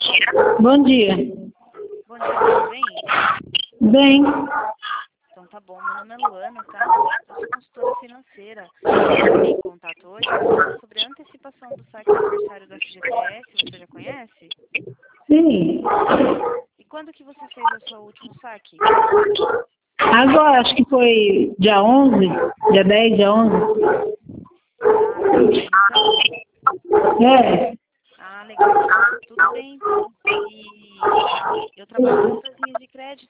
Bom dia. Bom dia, tudo bem? Bem, Então tá bom, meu nome é Luana, tá? Eu sou consultora financeira. Eu entrei em contato hoje para falar sobre a antecipação do saque aniversário do FGTS, você já conhece? sim. E quando que você fez o seu último saque? Agora, acho que foi dia 11, dia 10, dia 11. Ah, tá ontem, então? É, Ah, legal. Tudo bem, então. E eu trabalho com essas linhas de crédito,